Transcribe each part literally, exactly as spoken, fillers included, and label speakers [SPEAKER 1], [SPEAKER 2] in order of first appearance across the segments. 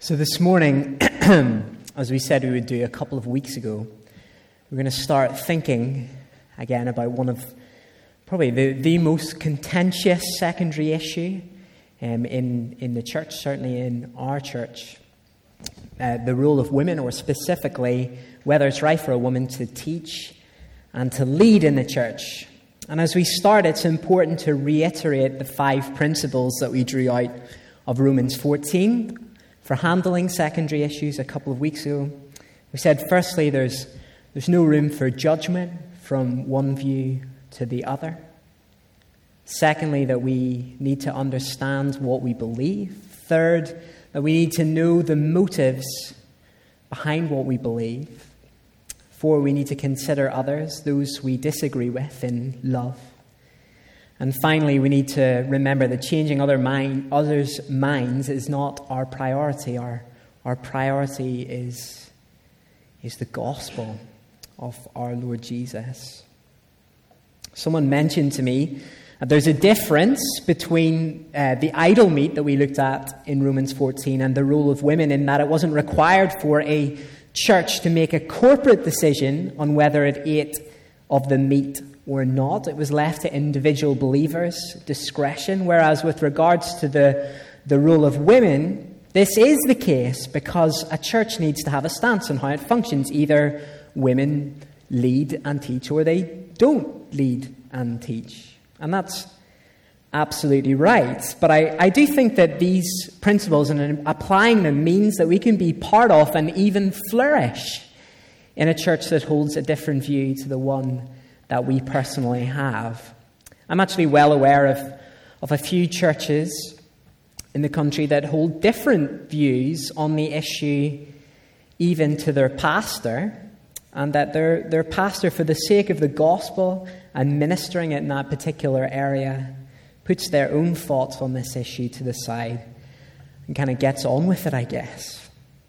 [SPEAKER 1] So this morning, as we said we would do a couple of weeks ago, we're going to start thinking again about one of probably the, the most contentious secondary issue um, in, in the church, certainly in our church. Uh, the role of women, or specifically whether it's right for a woman to teach and to lead in the church. And as we start, it's important to reiterate the five principles that we drew out of Romans fourteen for handling secondary issues a couple of weeks ago. We said, firstly, there's, there's no room for judgment from one view to the other. Secondly, that we need to understand what we believe. Third, that we need to know the motives behind what we believe. Four, we need to consider others, those we disagree with, in love. And finally, we need to remember that changing other mind, others' minds is not our priority. Our, our priority is, is the gospel of our Lord Jesus. Someone mentioned to me that there's a difference between uh, the idol meat that we looked at in Romans fourteen and the role of women, in that it wasn't required for a church to make a corporate decision on whether it ate of the meat or not. It was left to individual believers' discretion, whereas with regards to the, the role of women, this is the case because a church needs to have a stance on how it functions. Either women lead and teach, or they don't lead and teach. And that's absolutely right. But I, I do think that these principles and applying them means that we can be part of and even flourish in a church that holds a different view to the one that we personally have. I'm actually well aware of, of a few churches in the country that hold different views on the issue, even to their pastor, and that their, their pastor, for the sake of the gospel and ministering it in that particular area, puts their own thoughts on this issue to the side and kind of gets on with it, I guess.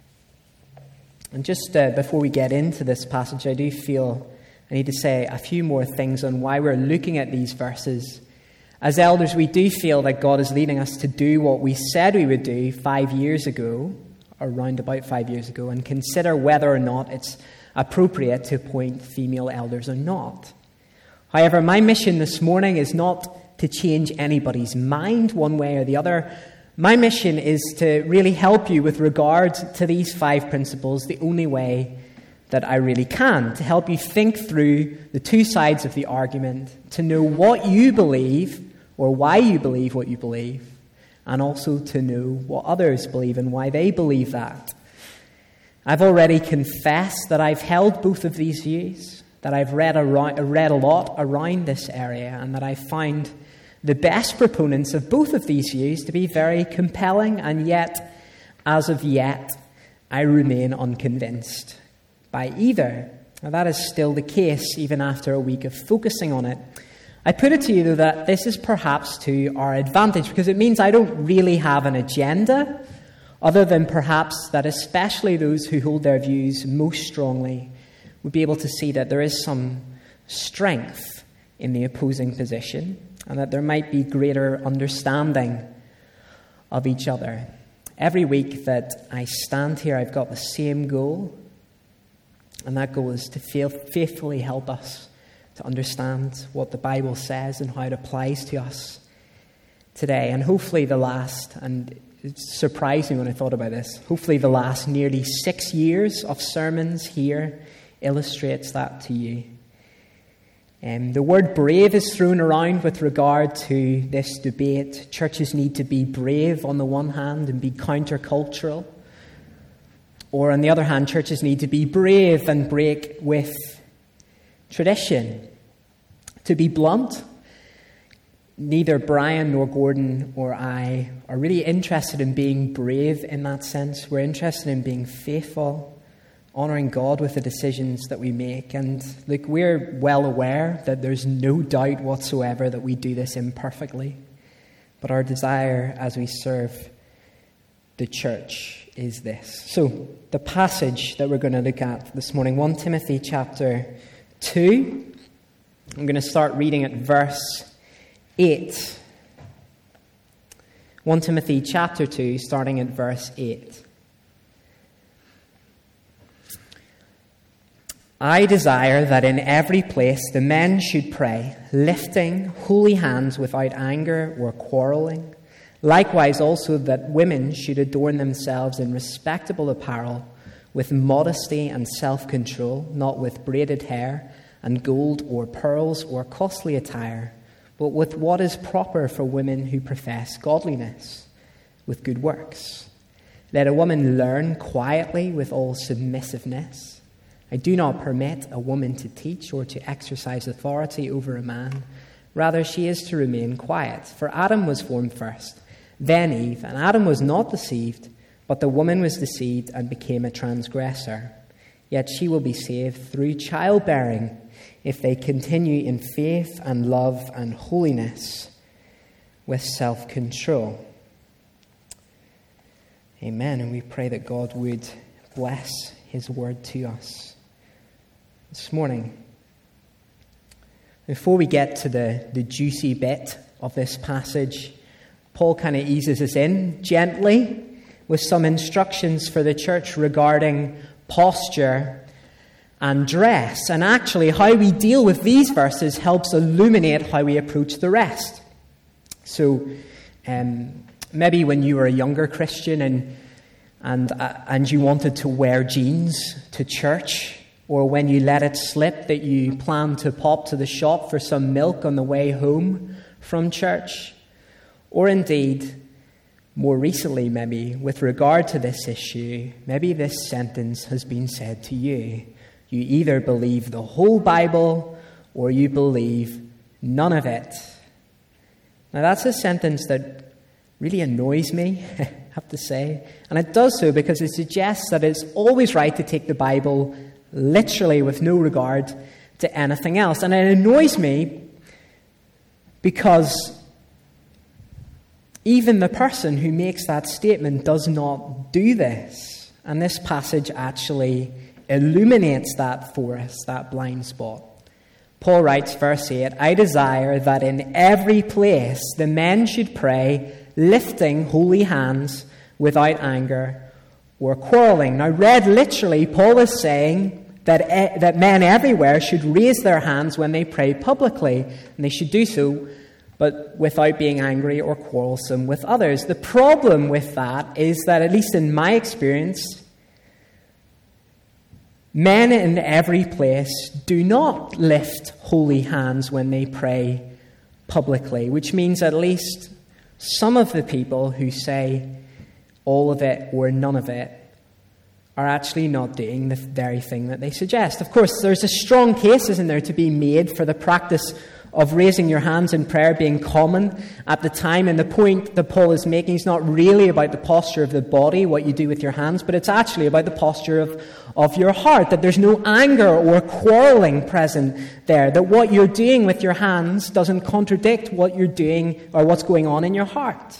[SPEAKER 1] And just uh, before we get into this passage, I do feel I need to say a few more things on why we're looking at these verses. As elders, we do feel that God is leading us to do what we said we would do five years ago, or around about five years ago, and consider whether or not it's appropriate to appoint female elders or not. However, my mission this morning is not to change anybody's mind one way or the other. My mission is to really help you with regard to these five principles the only way that I really can, to help you think through the two sides of the argument, to know what you believe or why you believe what you believe, and also to know what others believe and why they believe that. I've already confessed that I've held both of these views, that I've read a, read a lot around this area, and that I find the best proponents of both of these views to be very compelling, and yet, as of yet, I remain unconvinced by either. Now, that is still the case even after a week of focusing on it. I put it to you, though, that this is perhaps to our advantage, because it means I don't really have an agenda, other than perhaps that especially those who hold their views most strongly would be able to see that there is some strength in the opposing position, and that there might be greater understanding of each other. Every week that I stand here, I've got the same goal, and that goal is to faithfully help us to understand what the Bible says and how it applies to us today. And hopefully the last, and it surprised me when I thought about this, hopefully the last nearly six years of sermons here illustrates that to you. Um, the word brave is thrown around with regard to this debate. Churches need to be brave on the one hand and be countercultural. Or on the other hand, churches need to be brave and break with tradition. To be blunt, neither Brian nor Gordon or I are really interested in being brave in that sense. We're interested in being faithful, honouring God with the decisions that we make. And look, we're well aware that there's no doubt whatsoever that we do this imperfectly. But our desire as we serve the church is this. So, the passage that we're going to look at this morning, First Timothy chapter two. I'm going to start reading at verse eight. First Timothy chapter two, starting at verse eight. I desire that in every place the men should pray, lifting holy hands without anger or quarreling. Likewise also that women should adorn themselves in respectable apparel, with modesty and self-control, not with braided hair and gold or pearls or costly attire, but with what is proper for women who profess godliness, with good works. Let a woman learn quietly with all submissiveness. I do not permit a woman to teach or to exercise authority over a man. Rather, she is to remain quiet. For Adam was formed first, then Eve, and Adam was not deceived, but the woman was deceived and became a transgressor. Yet she will be saved through childbearing if they continue in faith and love and holiness with self-control. Amen. And we pray that God would bless his word to us this morning. Before we get to the, the juicy bit of this passage, Paul kind of eases us in gently with some instructions for the church regarding posture and dress. And actually, how we deal with these verses helps illuminate how we approach the rest. So, um, maybe when you were a younger Christian and and uh, and you wanted to wear jeans to church, or when you let it slip that you planned to pop to the shop for some milk on the way home from church, or indeed, more recently maybe, with regard to this issue, maybe this sentence has been said to you. You either believe the whole Bible or you believe none of it. Now that's a sentence that really annoys me, I have to say. And it does so because it suggests that it's always right to take the Bible literally with no regard to anything else. And it annoys me because even the person who makes that statement does not do this. And this passage actually illuminates that for us, that blind spot. Paul writes, verse eight, I desire that in every place the men should pray, lifting holy hands without anger or quarreling. Now, read literally, Paul is saying that, e- that men everywhere should raise their hands when they pray publicly, and they should do so but without being angry or quarrelsome with others. The problem with that is that, at least in my experience, men in every place do not lift holy hands when they pray publicly, which means at least some of the people who say all of it or none of it are actually not doing the very thing that they suggest. Of course, there's a strong case, isn't there, to be made for the practice of raising your hands in prayer being common at the time. And the point that Paul is making is not really about the posture of the body, what you do with your hands, but it's actually about the posture of, of your heart, that there's no anger or quarreling present there, that what you're doing with your hands doesn't contradict what you're doing or what's going on in your heart.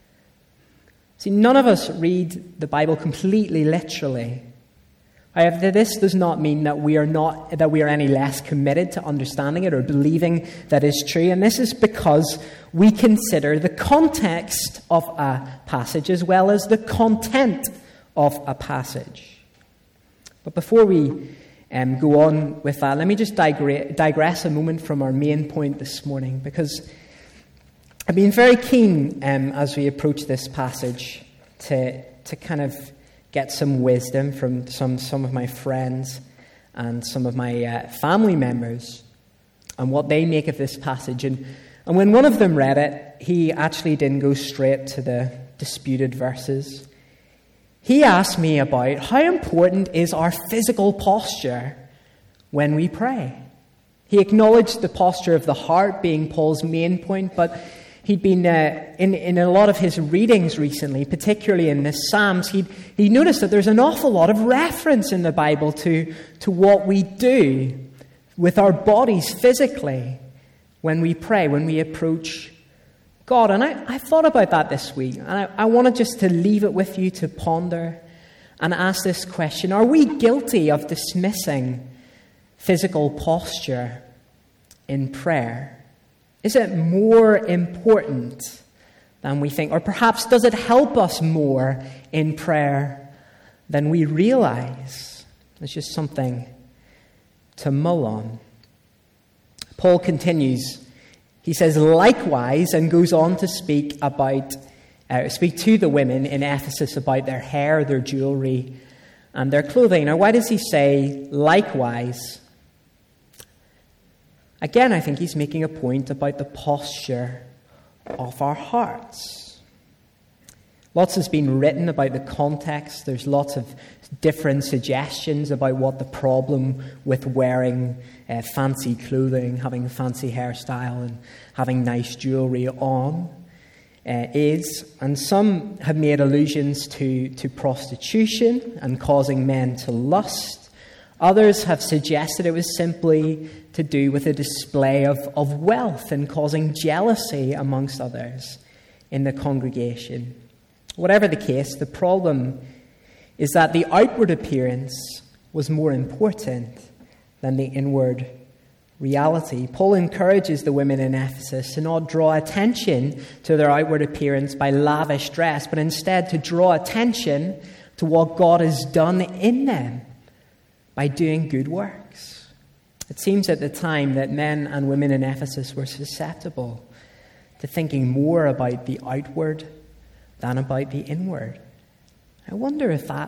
[SPEAKER 1] See, none of us read the Bible completely literally. However, this does not mean that we are not that we are any less committed to understanding it or believing that is true. And this is because we consider the context of a passage as well as the content of a passage. But before we um, go on with that, let me just digress, digress a moment from our main point this morning, because I've been very keen um, as we approach this passage to to kind of get some wisdom from some, some of my friends and some of my uh, family members and what they make of this passage. And, and when one of them read it, he actually didn't go straight to the disputed verses. He asked me about how important is our physical posture when we pray. He acknowledged the posture of the heart being Paul's main point, but he'd been, uh, in, in a lot of his readings recently, particularly in the Psalms, he'd, he noticed that there's an awful lot of reference in the Bible to, to what we do with our bodies physically when we pray, when we approach God. And I, I thought about that this week, and I, I wanted just to leave it with you to ponder and ask this question. Are we guilty of dismissing physical posture in prayer? Is it more important than we think? Or perhaps does it help us more in prayer than we realize? It's just something to mull on. Paul continues. He says, likewise, and goes on to speak about, uh, speak to the women in Ephesus about their hair, their jewelry, and their clothing. Now, why does he say likewise? Again, I think he's making a point about the posture of our hearts. Lots has been written about the context. There's lots of different suggestions about what the problem with wearing uh, fancy clothing, having a fancy hairstyle, and having nice jewelry on uh, is. And some have made allusions to, to prostitution and causing men to lust. Others have suggested it was simply to do with a display of, of wealth and causing jealousy amongst others in the congregation. Whatever the case, the problem is that the outward appearance was more important than the inward reality. Paul encourages the women in Ephesus to not draw attention to their outward appearance by lavish dress, but instead to draw attention to what God has done in them by doing good works. It seems at the time that men and women in Ephesus were susceptible to thinking more about the outward than about the inward. I wonder if that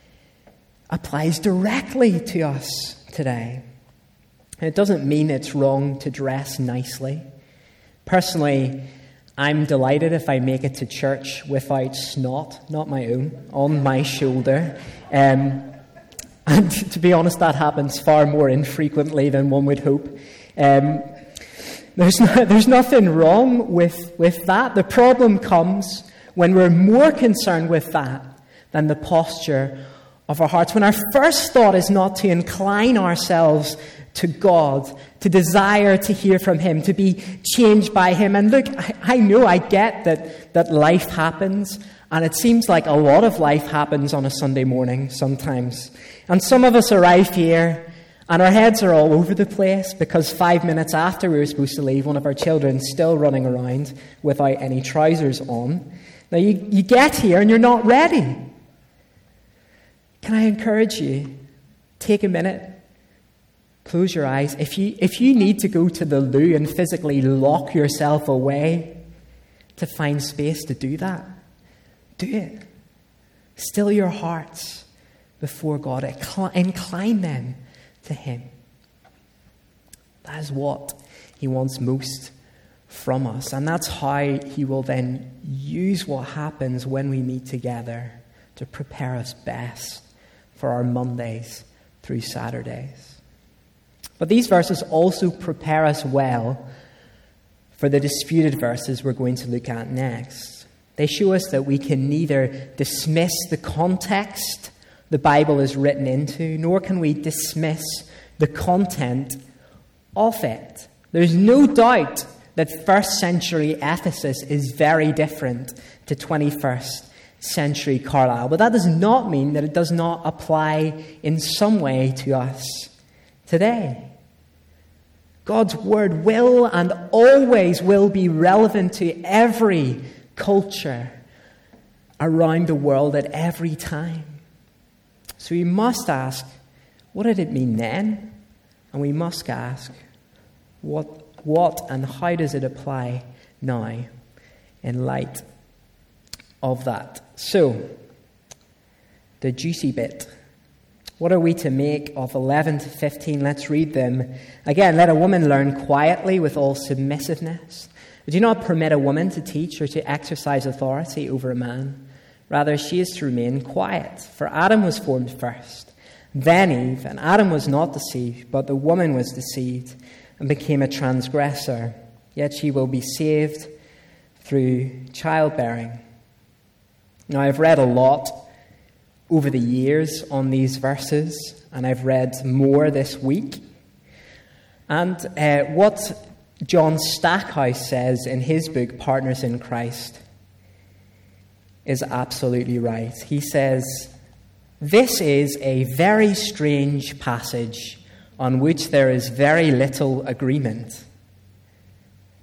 [SPEAKER 1] applies directly to us today. It doesn't mean it's wrong to dress nicely. Personally, I'm delighted if I make it to church without snot, not my own, on my shoulder. Um, and to be honest, that happens far more infrequently than one would hope. Um, there's, no, there's nothing wrong with, with that. The problem comes when we're more concerned with that than the posture of our hearts. When our first thought is not to incline ourselves to God, to desire to hear from Him, to be changed by Him. And look, I, I know, I get that, that life happens, and it seems like a lot of life happens on a Sunday morning sometimes. And some of us arrive here, and our heads are all over the place because five minutes after we were supposed to leave, one of our children's still running around without any trousers on. Now, you, you get here and you're not ready. Can I encourage you? Take a minute. Close your eyes. If you, if you need to go to the loo and physically lock yourself away to find space to do that, do it. Still your hearts before God. Incline them to Him. That is what He wants most from us. And that's how He will then use what happens when we meet together to prepare us best for our Mondays through Saturdays. But these verses also prepare us well for the disputed verses we're going to look at next. They show us that we can neither dismiss the context the Bible is written into, nor can we dismiss the content of it. There's no doubt that first century Ephesus is very different to twenty-first century Carlisle. But that does not mean that it does not apply in some way to us today. God's word will and always will be relevant to every culture around the world at every time. So we must ask, what did it mean then? And we must ask, what, what and how does it apply now in light of that? So, the juicy bit. What are we to make of eleven to fifteen? Let's read them. Again, let a woman learn quietly with all submissiveness. Do not permit a woman to teach or to exercise authority over a man. Rather, she is to remain quiet. For Adam was formed first, then Eve, and Adam was not deceived, but the woman was deceived and became a transgressor. Yet she will be saved through childbearing. Now, I've read a lot over the years on these verses, and I've read more this week. And uh, what John Stackhouse says in his book, Partners in Christ, is absolutely right. He says, this is a very strange passage on which there is very little agreement.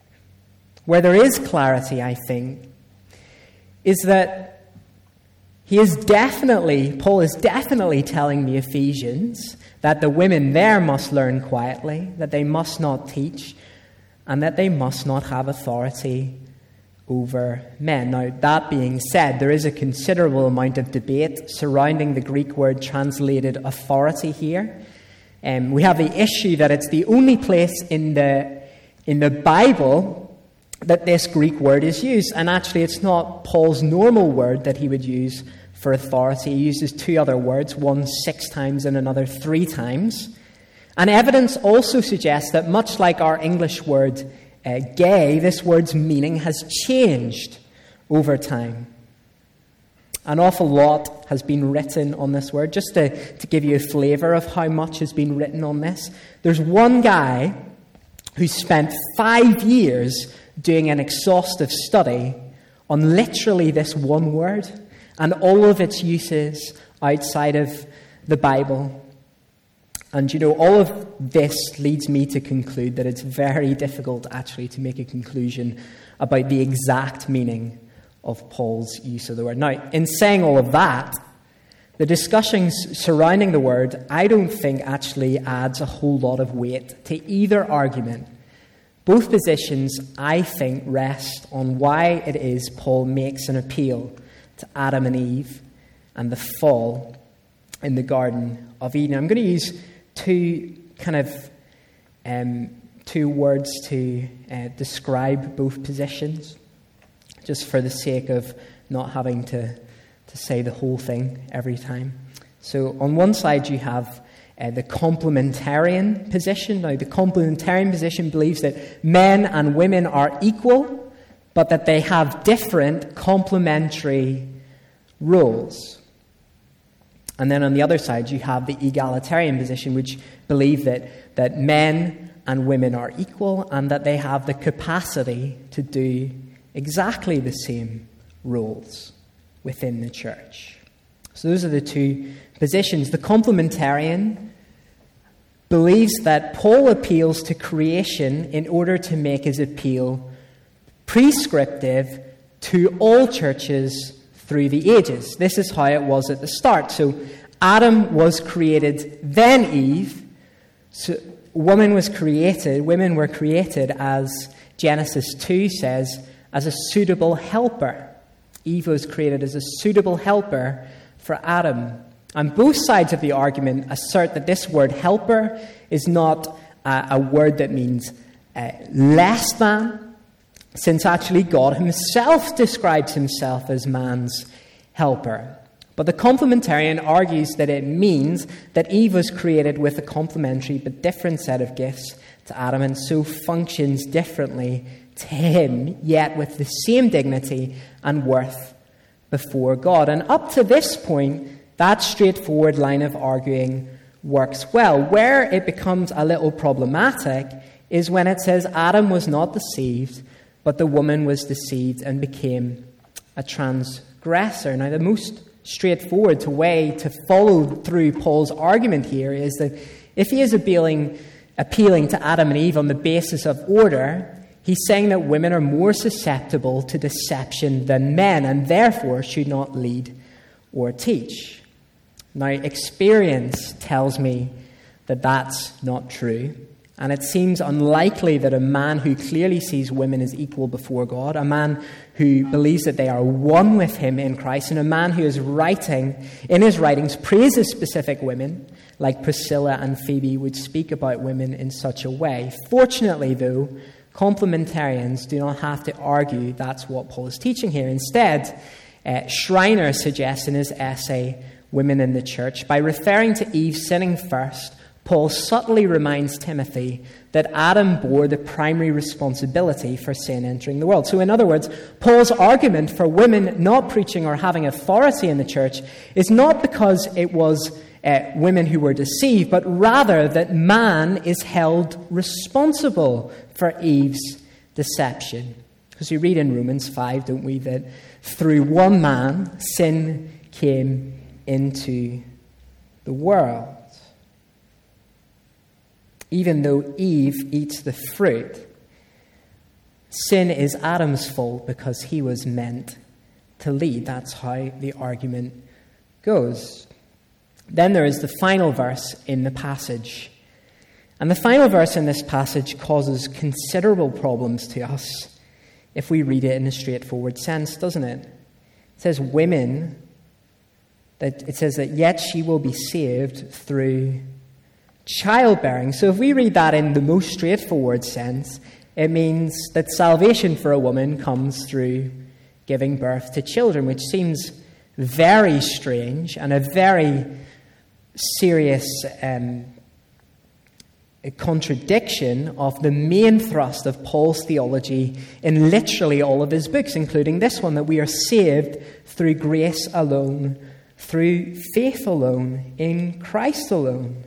[SPEAKER 1] Where there is clarity, I think, is that he is definitely, Paul is definitely telling the Ephesians that the women there must learn quietly, that they must not teach, and that they must not have authority over men. Now, that being said, there is a considerable amount of debate surrounding the Greek word translated authority here. Um, we have the issue that it's the only place in the in the Bible that this Greek word is used, and actually it's not Paul's normal word that he would use for authority. He uses two other words, one six times and another three times. And evidence also suggests that much like our English word uh, gay, this word's meaning has changed over time. An awful lot has been written on this word. Just to, to give you a flavour of how much has been written on this, there's one guy who spent five years doing an exhaustive study on literally this one word and all of its uses outside of the Bible. And, you know, all of this leads me to conclude that it's very difficult, actually, to make a conclusion about the exact meaning of Paul's use of the word. Now, in saying all of that, the discussions surrounding the word, I don't think actually adds a whole lot of weight to either argument. Both positions, I think, rest on why it is Paul makes an appeal to Adam and Eve and the fall in the Garden of Eden. I'm going to use two kind of um, two words to uh, describe both positions, just for the sake of not having to, to say the whole thing every time. So on one side you have uh, the complementarian position. Now the complementarian position believes that men and women are equal, but that they have different complementary roles. And then on the other side, you have the egalitarian position, which believe that, that men and women are equal and that they have the capacity to do exactly the same roles within the church. So those are the two positions. The complementarian believes that Paul appeals to creation in order to make his appeal prescriptive to all churches through the ages. This is how it was at the start. So Adam was created, then Eve. So woman was created, women were created, as Genesis two says, as a suitable helper. Eve was created as a suitable helper for Adam. And both sides of the argument assert that this word helper is not a, a word that means uh, less than, since actually God himself describes himself as man's helper. But the complementarian argues that it means that Eve was created with a complementary but different set of gifts to Adam, and so functions differently to him, yet with the same dignity and worth before God. And up to this point, that straightforward line of arguing works well. Where it becomes a little problematic is when it says Adam was not deceived, but the woman was deceived and became a transgressor. Now, the most straightforward way to follow through Paul's argument here is that if he is appealing, appealing to Adam and Eve on the basis of order, he's saying that women are more susceptible to deception than men and therefore should not lead or teach. Now, experience tells me that that's not true. And it seems unlikely that a man who clearly sees women as equal before God, a man who believes that they are one with him in Christ, and a man who is writing, in his writings, praises specific women, like Priscilla and Phoebe, would speak about women in such a way. Fortunately, though, complementarians do not have to argue that's what Paul is teaching here. Instead, uh, Schreiner suggests in his essay, Women in the Church, by referring to Eve sinning first, Paul subtly reminds Timothy that Adam bore the primary responsibility for sin entering the world. So in other words, Paul's argument for women not preaching or having authority in the church is not because it was uh, women who were deceived, but rather that man is held responsible for Eve's deception. Because we read in Romans five, don't we, that through one man sin came into the world. Even though Eve eats the fruit, sin is Adam's fault because he was meant to lead. That's how the argument goes. Then there is the final verse in the passage. And the final verse in this passage causes considerable problems to us if we read it in a straightforward sense, doesn't it? It says women, that it says that yet she will be saved through childbearing. So if we read that in the most straightforward sense, it means that salvation for a woman comes through giving birth to children, which seems very strange and a very serious um, a contradiction of the main thrust of Paul's theology in literally all of his books, including this one, that we are saved through grace alone, through faith alone, in Christ alone.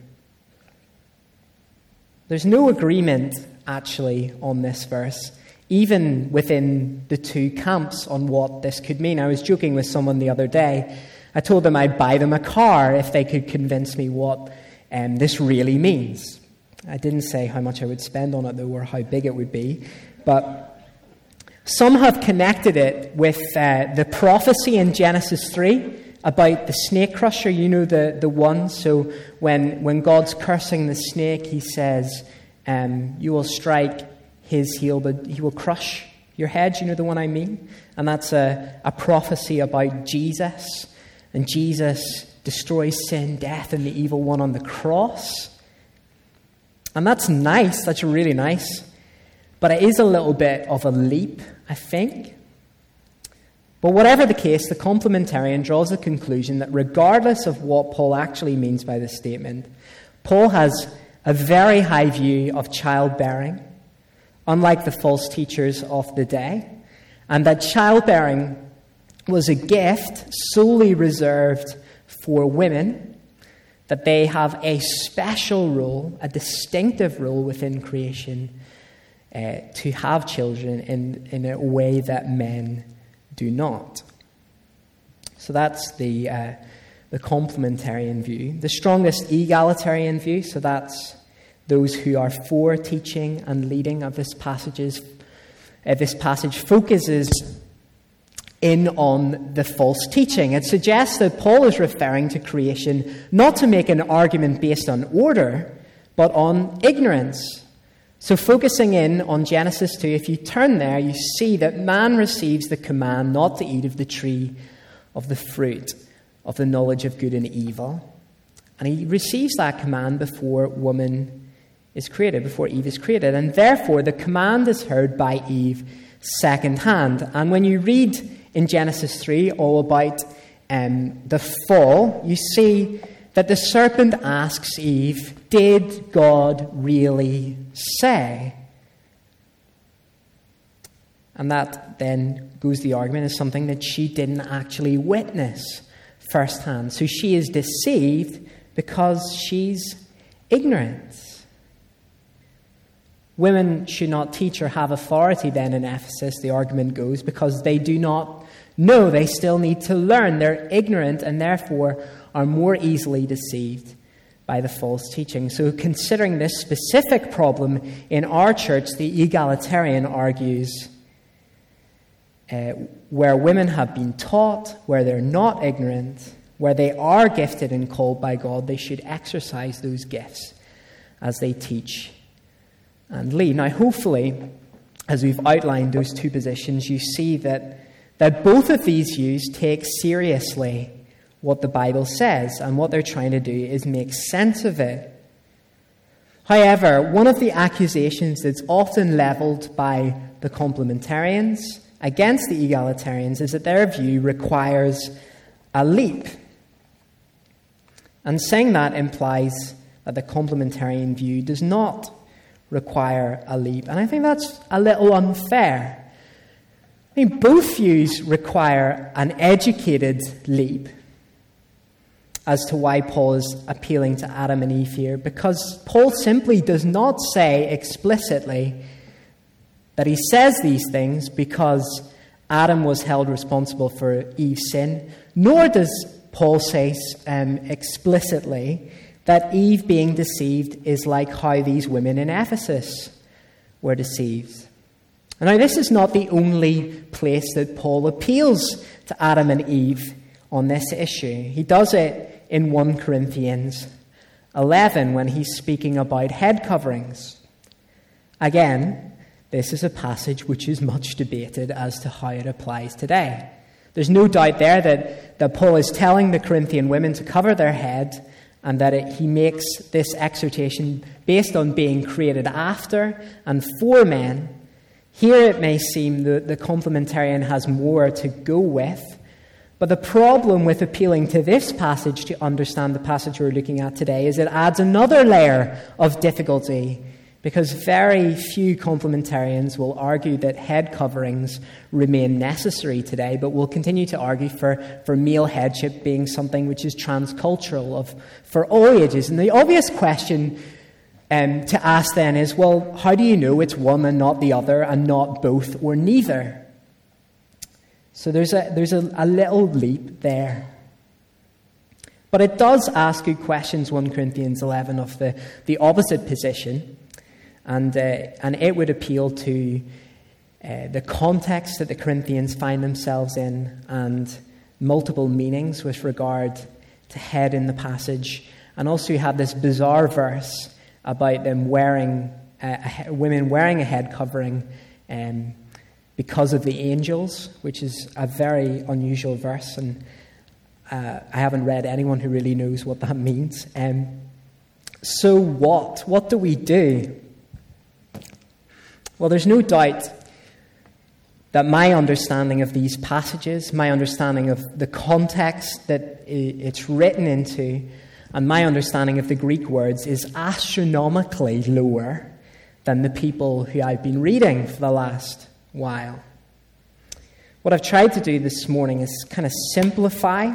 [SPEAKER 1] There's no agreement, actually, on this verse, even within the two camps on what this could mean. I was joking with someone the other day. I told them I'd buy them a car if they could convince me what um, this really means. I didn't say how much I would spend on it, though, or how big it would be. But some have connected it with uh, the prophecy in Genesis three about the snake crusher. You know, the, the one. So when, when God's cursing the snake, he says, um, you will strike his heel, but he will crush your head. You know the one I mean? And that's a, a prophecy about Jesus. And Jesus destroys sin, death, and the evil one on the cross. And that's nice, that's really nice. But it is a little bit of a leap, I think. But whatever the case, the complementarian draws the conclusion that regardless of what Paul actually means by this statement, Paul has a very high view of childbearing, unlike the false teachers of the day, and that childbearing was a gift solely reserved for women, that they have a special role, a distinctive role within creation uh, to have children in, in a way that men do not. So that's the, uh, the complementarian view. The strongest egalitarian view, so that's those who are for teaching and leading of this passages. Uh, this passage focuses in on the false teaching. It suggests that Paul is referring to creation not to make an argument based on order, but on ignorance. So focusing in on Genesis two, if you turn there, you see that man receives the command not to eat of the tree of the fruit of the knowledge of good and evil. And he receives that command before woman is created, before Eve is created. And therefore, the command is heard by Eve secondhand. And when you read in Genesis three, all about um, the fall, you see that the serpent asks Eve, did God really say? And that then goes the argument as something that she didn't actually witness firsthand. So she is deceived because she's ignorant. Women should not teach or have authority then in Ephesus, the argument goes, because they do not know. They still need to learn. They're ignorant and therefore are more easily deceived by the false teaching. So considering this specific problem in our church, the egalitarian argues uh, where women have been taught, where they're not ignorant, where they are gifted and called by God, they should exercise those gifts as they teach and lead. Now, hopefully, as we've outlined those two positions, you see that, that both of these views take seriously what the Bible says, and what they're trying to do is make sense of it. However, one of the accusations that's often leveled by the complementarians against the egalitarians is that their view requires a leap. And saying that implies that the complementarian view does not require a leap. And I think that's a little unfair. I mean, both views require an educated leap as to why Paul is appealing to Adam and Eve here, because Paul simply does not say explicitly that he says these things because Adam was held responsible for Eve's sin, nor does Paul say um, explicitly that Eve being deceived is like how these women in Ephesus were deceived. And now, this is not the only place that Paul appeals to Adam and Eve on this issue. He does it in First Corinthians eleven when he's speaking about head coverings. Again, this is a passage which is much debated as to how it applies today. There's no doubt there that, that Paul is telling the Corinthian women to cover their head, and that it, he makes this exhortation based on being created after and for men. Here it may seem that the complementarian has more to go with, but the problem with appealing to this passage to understand the passage we're looking at today is it adds another layer of difficulty, because very few complementarians will argue that head coverings remain necessary today, but will continue to argue for, for male headship being something which is transcultural of for all ages. And the obvious question um, to ask then is, well, how do you know it's one and not the other, and not both or neither? So there's a there's a, a little leap there. But it does ask good questions, First Corinthians eleven, of the, the opposite position. And uh, and it would appeal to uh, the context that the Corinthians find themselves in, and multiple meanings with regard to head in the passage. And also you have this bizarre verse about them wearing, uh, a, women wearing a head covering um, because of the angels, which is a very unusual verse. And uh, I haven't read anyone who really knows what that means. Um, so what? What do we do? Well, there's no doubt that my understanding of these passages, my understanding of the context that it's written into, and my understanding of the Greek words is astronomically lower than the people who I've been reading for the last while. What I've tried to do this morning is kind of simplify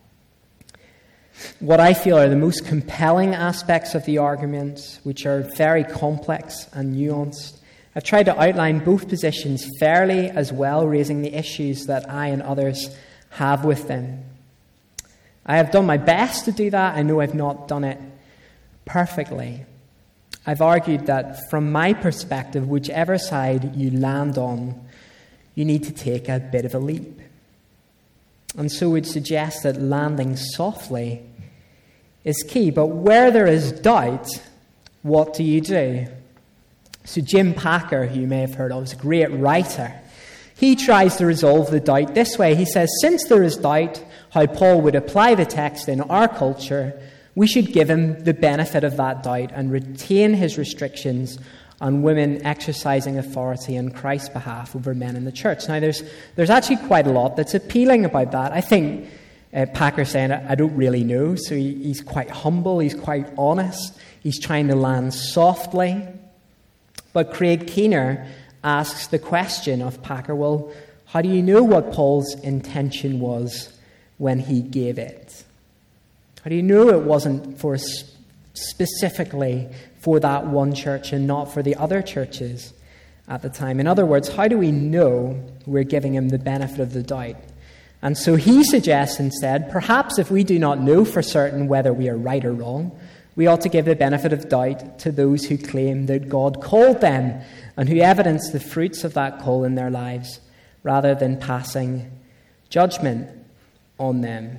[SPEAKER 1] what I feel are the most compelling aspects of the arguments, which are very complex and nuanced. I've tried to outline both positions fairly, as well raising the issues that I and others have with them. I have done my best to do that. I know I've not done it perfectly. I've argued that from my perspective, whichever side you land on, you need to take a bit of a leap. And so would suggest that landing softly is key. But where there is doubt, what do you do? So Jim Packer, who you may have heard of, is a great writer. He tries to resolve the doubt this way. He says, since there is doubt how Paul would apply the text in our culture, we should give him the benefit of that doubt and retain his restrictions on women exercising authority on Christ's behalf over men in the church. Now, there's there's actually quite a lot that's appealing about that. I think uh, Packer's saying, I don't really know. So he, he's quite humble. He's quite honest. He's trying to land softly. But Craig Keener asks the question of Packer, well, how do you know what Paul's intention was when he gave it? How do you know it wasn't for specifically for that one church and not for the other churches at the time? In other words, how do we know we're giving him the benefit of the doubt? And so he suggests instead, perhaps if we do not know for certain whether we are right or wrong, we ought to give the benefit of doubt to those who claim that God called them and who evidence the fruits of that call in their lives, rather than passing judgment on them.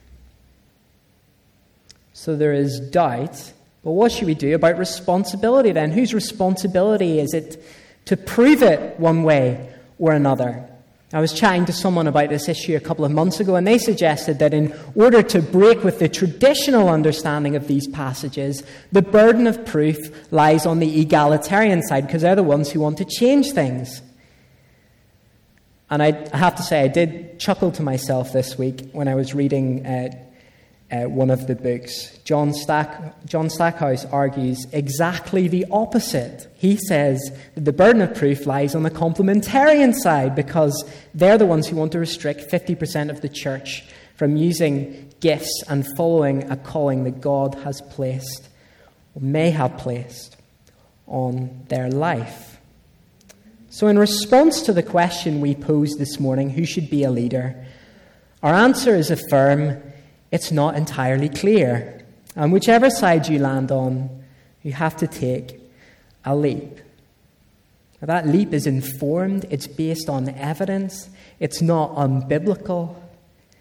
[SPEAKER 1] So there is doubt, but what should we do about responsibility then? Whose responsibility is it to prove it one way or another? I was chatting to someone about this issue a couple of months ago, and they suggested that in order to break with the traditional understanding of these passages, the burden of proof lies on the egalitarian side, because they're the ones who want to change things. And I have to say, I did chuckle to myself this week when I was reading uh, uh, one of the books. John Stack, John Stackhouse argues exactly the opposite. He says that the burden of proof lies on the complementarian side, because they're the ones who want to restrict fifty percent of the church from using gifts and following a calling that God has placed, or may have placed, on their life. So in response to the question we posed this morning, who should be a leader, our answer is a firm, it's not entirely clear. And whichever side you land on, you have to take a leap. Now, that leap is informed, it's based on evidence, it's not unbiblical.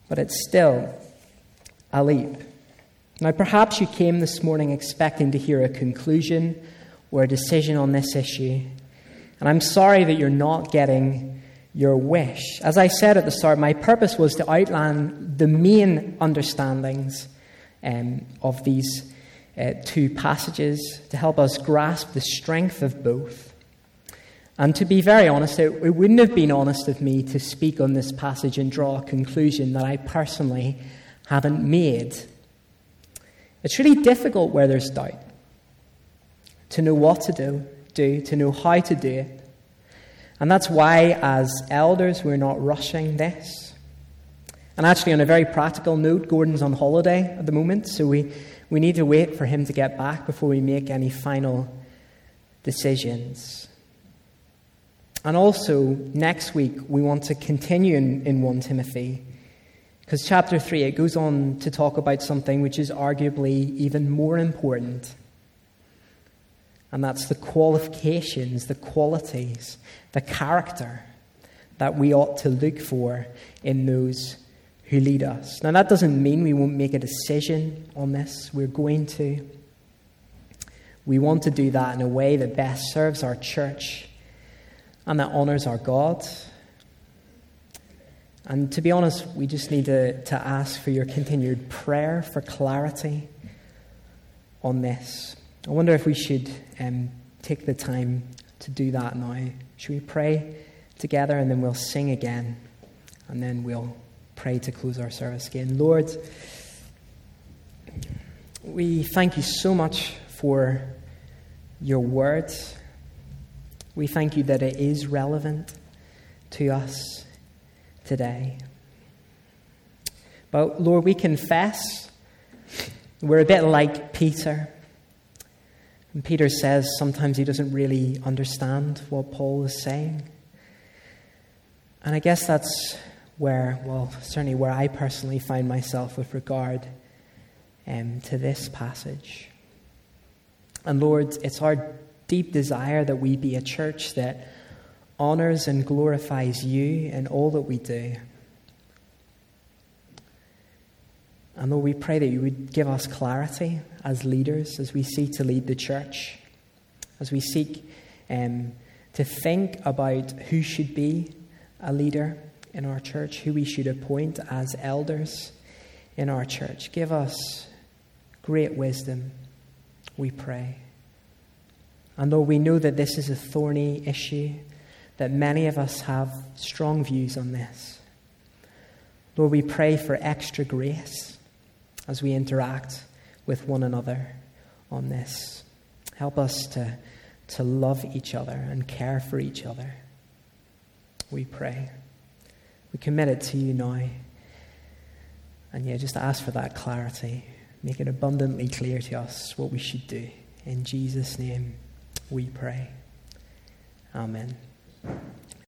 [SPEAKER 1] but it's still a leap. Now, perhaps you came this morning expecting to hear a conclusion or a decision on this issue, and I'm sorry that you're not getting your wish. As I said at the start, my purpose was to outline the main understandings um, of these uh, two passages to help us grasp the strength of both. And to be very honest, it, it wouldn't have been honest of me to speak on this passage and draw a conclusion that I personally haven't made. It's really difficult where there's doubt to know what to do, do, to know how to do it. And that's why, as elders, we're not rushing this. And actually, on a very practical note, Gordon's on holiday at the moment, so we, we need to wait for him to get back before we make any final decisions. And also, next week, we want to continue in, in First Timothy, because chapter three, it goes on to talk about something which is arguably even more important. And that's the qualifications, the qualities, the character that we ought to look for in those who lead us. Now, that doesn't mean we won't make a decision on this. We're going to. We want to do that in a way that best serves our church and that honors our God. And to be honest, we just need to, to ask for your continued prayer for clarity on this. I wonder if we should um, take the time to do that now. Should we pray together and then we'll sing again and then we'll pray to close our service again. Lord, we thank you so much for your word. We thank you that it is relevant to us today. But Lord, we confess we're a bit like Peter. And Peter says sometimes he doesn't really understand what Paul is saying. And I guess that's where, well, certainly where I personally find myself with regard um, to this passage. And Lord, it's our deep desire that we be a church that honors and glorifies you in all that we do. And Lord, we pray that you would give us clarity as leaders, as we seek to lead the church, as we seek um, to think about who should be a leader in our church, who we should appoint as elders in our church. Give us great wisdom, we pray. And Lord, we know that this is a thorny issue, that many of us have strong views on this. Lord, we pray for extra grace as we interact with one another on this. Help us to, to love each other and care for each other. We pray. We commit it to you now. And yeah, just ask for that clarity. Make it abundantly clear to us what we should do. In Jesus' name we pray. Amen.